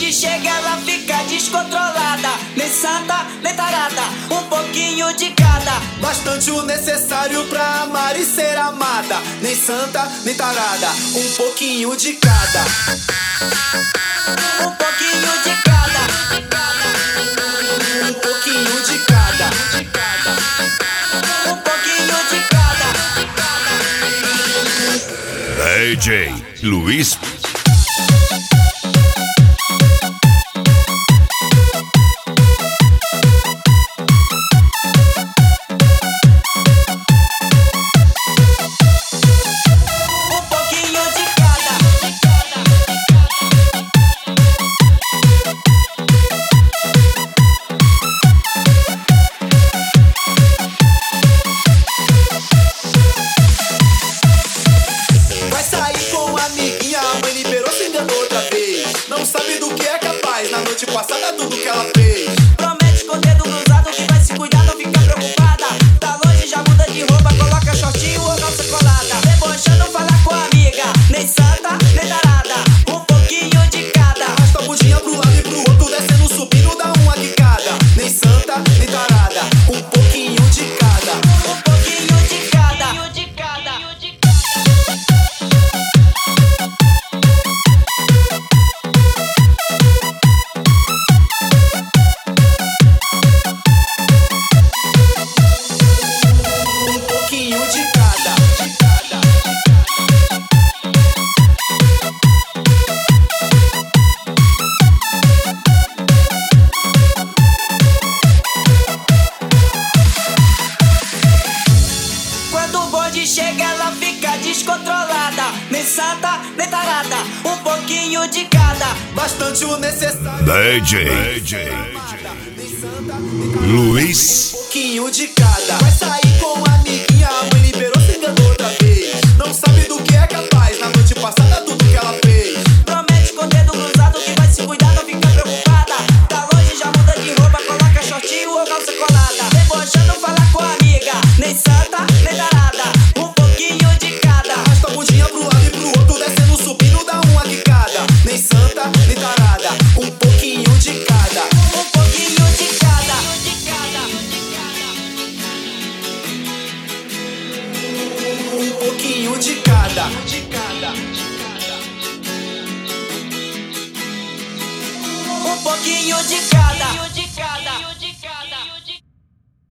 bonde chega, ela fica descontrolada. Nem santa, nem tarada, um pouquinho de cada. Bastante o necessário pra amar e ser amada. Nem santa, nem tarada, um pouquinho de cada. Um pouquinho de cada. Um pouquinho de cada. Um pouquinho de cada. DJ Luiz. Não sabe do que é capaz, na noite passada tudo que ela fez. Promete com o dedo cruzado que vai se cuidar, não fica preocupada. Tá longe, já muda de roupa, coloca shortinho ou calça colada. Debochando, falar com a amiga, nem santa, nem tarada, um pouquinho de cada. Arrasta a bundinha pro lado e pro outro, descendo, subindo, dá uma quicada. Nem santa, nem tarada, um pouquinho de cada. Um pouquinho de cada. Chega, ela fica descontrolada. Nem santa, nem tarada, um pouquinho de cada. Bastante o necessário. DJ Luiz. Um pouquinho de cada. Vai sair com a amiguinha, a mãe liberou, se enganou outra vez. Não sabe do que é capaz, na noite passada tudo que ela fez. Promete com o dedo cruzado que vai se cuidar, não fica preocupada. Tá longe, já muda de roupa, coloca shortinho ou calça colada. Debochando, falar com a amiga, nem santa, nem tarada, um pouquinho de cada. Arrasta a bundinha pro lado e pro outro, descendo, subindo, dá uma quicada. Nem santa, nem tarada, um pouquinho de cada. Um pouquinho de cada. Um pouquinho de cada. Um pouquinho de cada.